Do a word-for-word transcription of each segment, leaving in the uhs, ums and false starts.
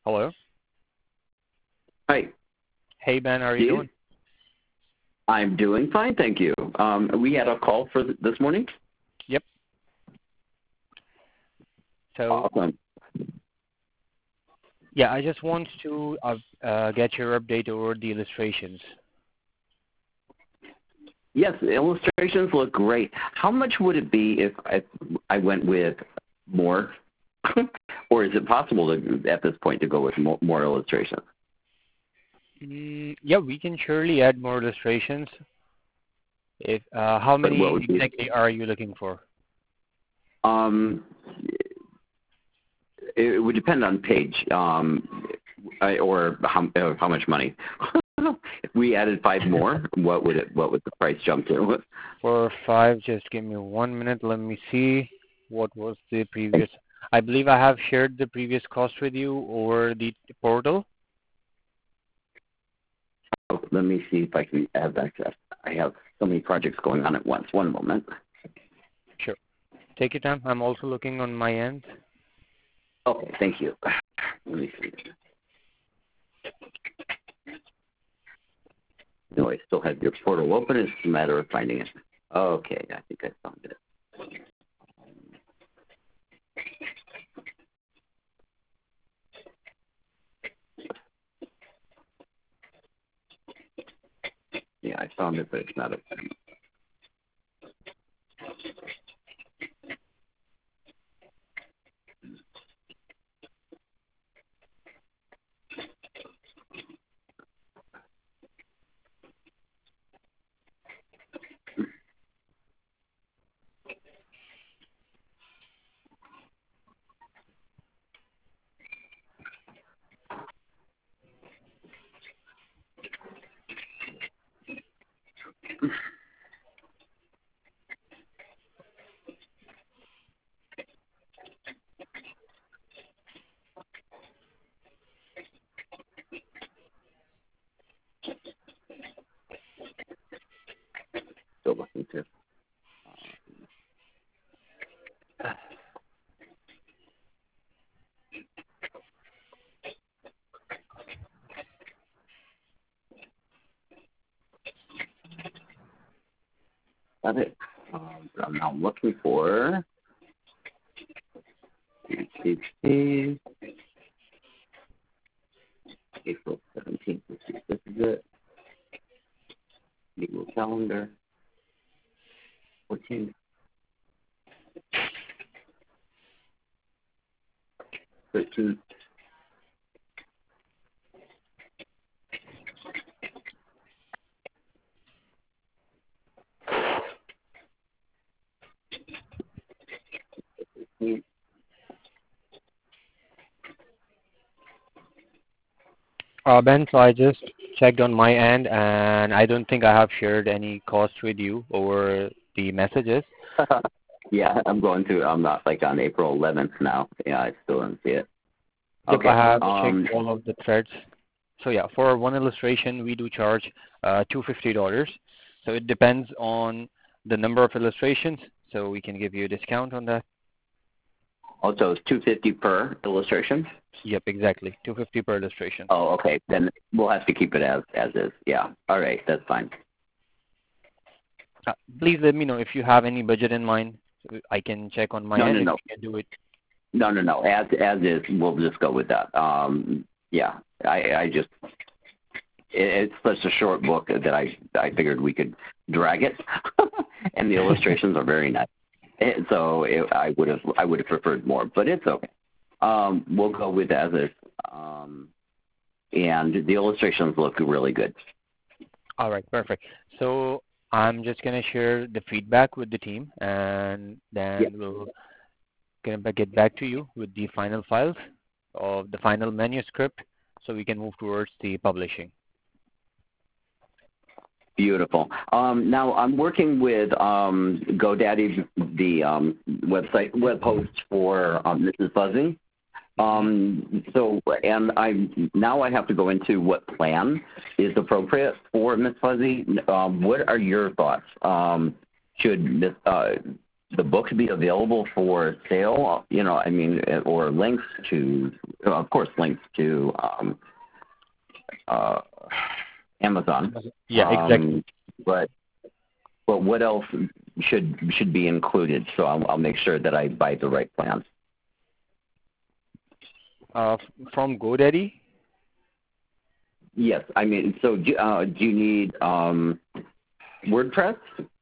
Hello. Hi, Hey Ben, how are you Steve. doing? I'm doing fine, thank you. Um, we had a call for th- this morning. Yep. So Awesome. yeah, I just want to uh, uh, get your update over the illustrations. Yes, the illustrations look great. How much would it be if I, I went with more, or is it possible to, at this point to go with more, more illustrations? Mm, yeah, we can surely add more illustrations. If uh, how But what many would be? exactly are you looking for? Um, it would depend on page, um, I- or how, uh, how much money. If we added five more, what would it? What would the price jump to? For five, just give me one minute. Let me see what was the previous. I believe I have shared the previous cost with you over the portal. Oh, let me see if I can add access. I have so many projects going on at once. One moment. Sure. Take your time. I'm also looking on my end. Okay, thank you. Let me see. No, I still have your portal open. It's a matter of finding it. Okay, I think I found it. Yeah, I found it, but it's not open. Still looking too. Got it. Um, but I'm now looking for H P April seventeenth. Let's see if this is it. Google Calendar. fourteen. thirteen. Uh, Ben, so I just checked on my end, and I don't think I have shared any cost with you over the messages. Yeah, I'm going to. I'm not like on April eleventh now. Yeah, I still don't see it. Yep, Okay. I have Um. checked all of the threads. So yeah, for one illustration, we do charge uh, two hundred fifty dollars. So it depends on the number of illustrations. So we can give you a discount on that. Also, it's two fifty per illustration. Yep, exactly, two hundred fifty per illustration. Oh, okay. Then we'll have to keep it as as is. Yeah. All right. That's fine. Uh, please let me know if you have any budget in mind. So I can check on my No, end no, if no, we can do it. no, no, no. As as is. We'll just go with that. Um. Yeah. I I just it, it's such a short book that I I figured we could drag it, and the illustrations are very nice. And so it, I would have I would have preferred more, but it's okay. Um. We'll go with as is. Um. And the illustrations look really good. All right, perfect. So I'm just gonna share the feedback with the team, and Yeah. then we'll gonna get back to you with the final files of the final manuscript, so we can move towards the publishing. Beautiful. Um, now I'm working with um, GoDaddy, the um, website web host for um, Missus Fuzzy. Um, so, and I now I have to go into what plan is appropriate for Miss Fuzzy. Um, what are your thoughts? Um, should Miss uh, the book be available for sale? You know, I mean, or links to, of course, links to um, uh, Amazon. Yeah, exactly. Um, but but what else should should be included? So I'll, I'll make sure that I buy the right plans. Uh, from GoDaddy? Yes, I mean, so do, uh, do you need um, WordPress?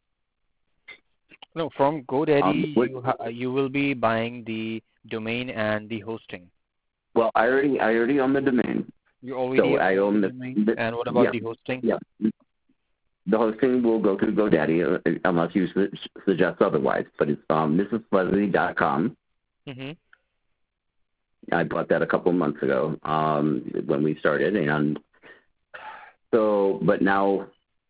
No, from Um, GoDaddy, what, you ha- you will be buying the domain and the hosting. well, I already I already own the domain. You already So I own own the the, domain. the And what about yeah the hosting? yeah. The hosting will go through GoDaddy uh, unless you su- suggest otherwise. But it's um, Mrs Leslie dot com. Mm-hmm. I bought that a couple of months ago um, when we started, and so but now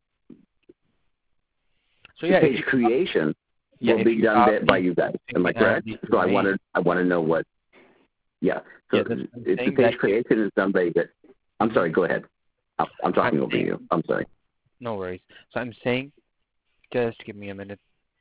So the yeah, if page you creation yeah, will if be you done have by by the you guys. Am I hosting and correct? the So I domain, wanted I want to know what. Yeah. yeah, So that's what I'm if the saying that page creation is done by you guys, I'm sorry. Go ahead. I'm I'm I'm talking over saying you. I'm sorry. no worries. So I'm saying, just give me a minute.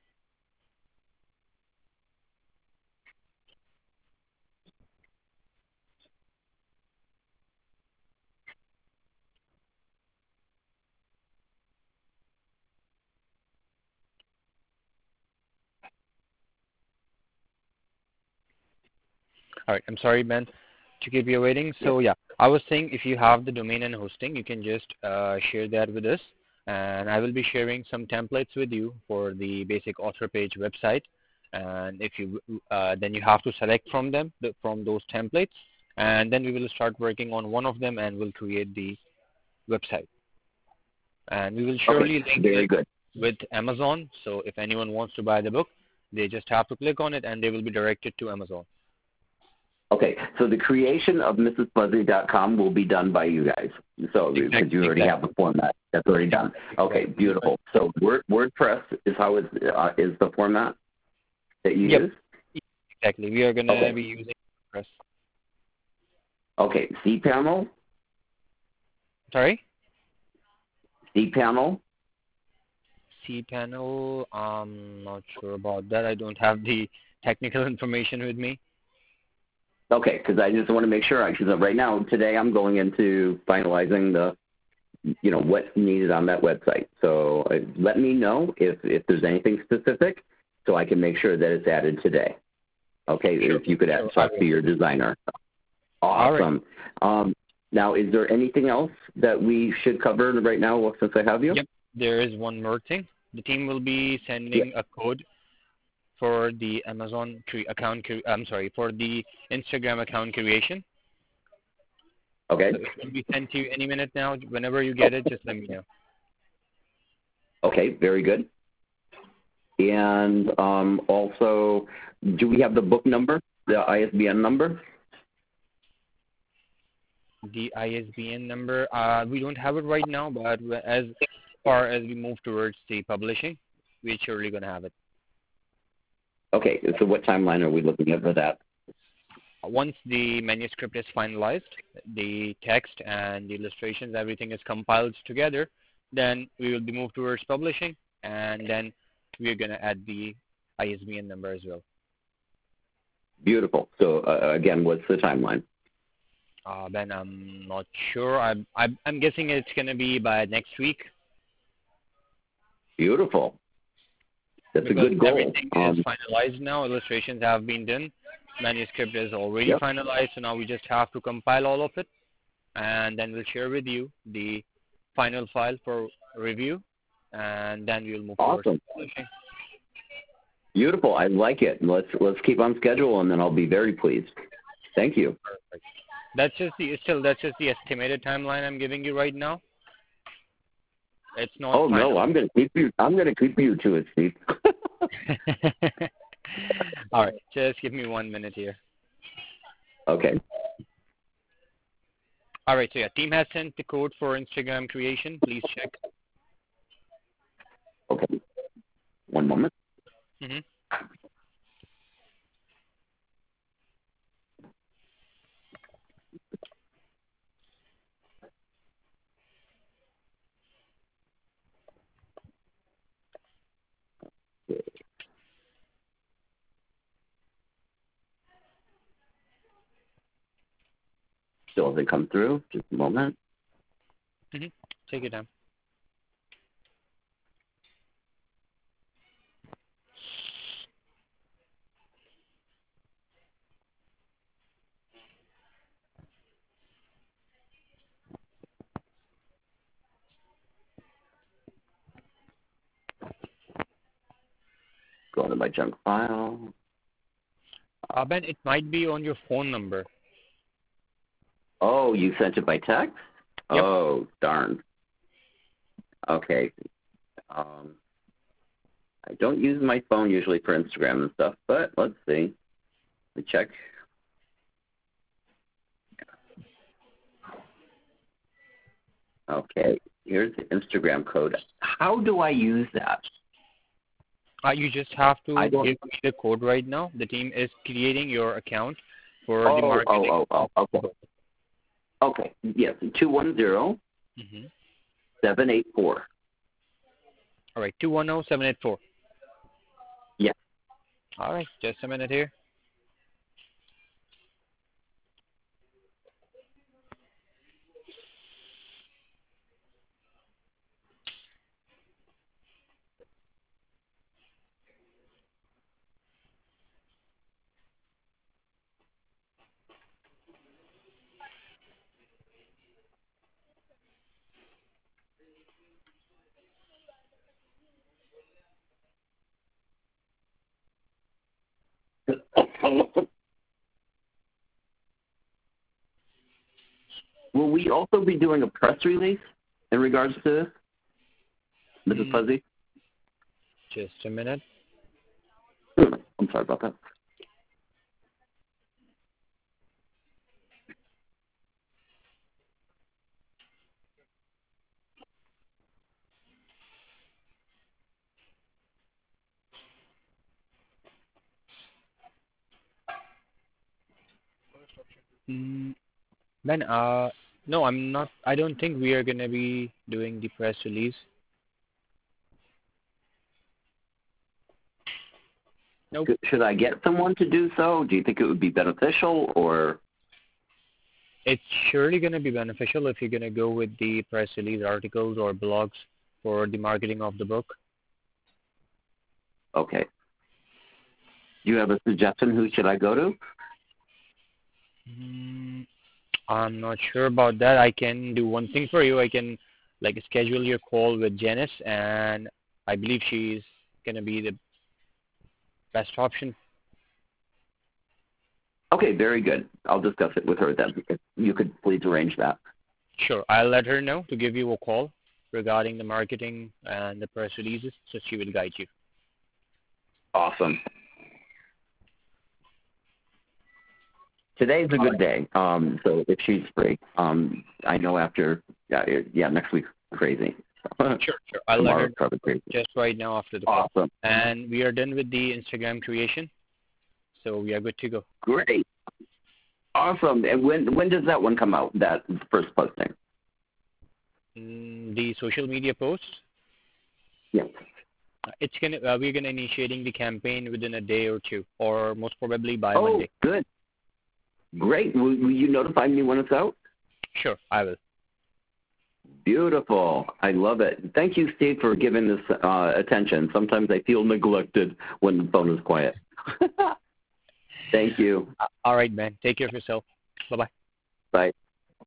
All right, I'm sorry, Ben, to keep you waiting. Yes. So yeah, I was saying if you have the domain and hosting, you can just uh, share that with us, and I will be sharing some templates with you for the basic author page website. And if you uh, then you have to select from them the, from those templates, and then we will start working on one of them, and we'll create the website. And we will Okay. surely link Very it good. with Amazon. So if anyone wants to buy the book, they just have to click on it, and they will be directed to Amazon. Okay, so the creation of Mrs Fuzzy dot com will be done by you guys. So because Exactly. you already have Exactly. the format, that's already done. Okay, beautiful. So Word, WordPress is how it's, uh, is the format that you Yep. use. Exactly. We are going to Okay. be using WordPress. Okay, cPanel, Sorry? cPanel. cPanel, I'm not sure about that. I don't have the technical information with me. Okay, because I just want to make sure. Because right now, today, I'm going into finalizing the, you know, what's needed on that website. So uh, let me know if if there's anything specific, so I can make sure that it's added today. Okay, Sure. if you could Sure. add, I talk to will. your designer. All right. Awesome. Um, now, is there anything else that we should cover right now well, since I have you? Yep. There is one more thing. The team will be Yep. sending a code for the Amazon cre- account. Cre- I'm sorry, for the Instagram account creation. Okay. So it will be sent to you any minute now. Whenever you get it, just let me know. Okay, very good. And um, also, do we have the book number, the I S B N number? The I S B N number, uh, we don't have it right now, but as far as we move towards the publishing, we're surely going to have it. Okay, so what timeline are we looking at for that? Once the manuscript is finalized, the text and the illustrations, everything is compiled together, then we will be moved towards publishing, and then we're going to add the I S B N number as well. Beautiful. So uh, again, what's the timeline? Uh, Ben, I'm not sure. I'm, I'm, I'm guessing it's going to be by next week. Beautiful. That's a Because good goal. everything is Um, finalized now, illustrations have been done, manuscript is already yep. finalized, so now we just have to compile all of it, and then we'll share with you the final file for review, and then we'll move towards Awesome. publishing. Beautiful. I like it. Let's let's keep on schedule, and then I'll be very pleased. Thank you. Perfect. That's just the still that's just the estimated timeline I'm giving you right now. It's not Oh final. no, I'm gonna keep you. I'm gonna keep you to it, Steve. All right, just give me one minute here. Okay. All right, so yeah, team has sent the code for Instagram creation. Please check. Okay. One moment. Mm-hmm. Still hasn't come through. Just a moment. Mm-hmm. Take your time. Go to my junk file. Uh, Ben, it might be on your phone number. Oh, you sent it by text? Yep. Oh, darn. Okay. Um, I don't use my phone usually for Instagram and stuff, but let's see. Let me check. Okay, here's the Instagram code. How do I use that? Uh, you just have to I don't. give me the code right now. The team is creating your account for Oh, the marketing. oh, oh, oh, okay. Okay, yes, two one zero, Mm-hmm. seven eight four. All right, two one zero seven eight four. Yeah. All right, just a minute here. Will we also be doing a press release in regards to this, Missus Mm, Fuzzy? just a minute. Hmm, I'm sorry about that. Mm, Ben, uh, no, I'm not. I don't think we are gonna be doing the press release. Nope. Should I get someone to do so? Do you think it would be beneficial, or? It's surely gonna be beneficial if you're gonna go with the press release articles or blogs for the marketing of the book. Okay. Do you have a suggestion? Who should I go to? Mm, I'm not sure about that. I can do one thing for you. I can like schedule your call with Janice, and I believe she's gonna be the best option. Okay, very good. I'll discuss it with her then. If you could please arrange that. Sure, I'll let her know to give you a call regarding the marketing and the press releases, so she will guide you. Awesome. Today's a good day. Um, so if she's free, um, I know after yeah, yeah next week's crazy. Sure, sure. I'll let her Tomorrow's know probably crazy. just right now after the call. Awesome. And we are done with the Instagram creation, so we are good to go. Great. Awesome. And when when does that one come out? That first posting? Mm, the social media posts. Yes. uh, It's gonna uh, we're gonna initiating the campaign within a day or two, or most probably by Oh, Monday. good. Great. Will, will you notify me when it's out? Sure, I will. Beautiful. I love it. Thank you, Steve, for giving this uh, attention. Sometimes I feel neglected when the phone is quiet. Thank you. Uh, all right, man. Take care of yourself. Bye bye. Bye.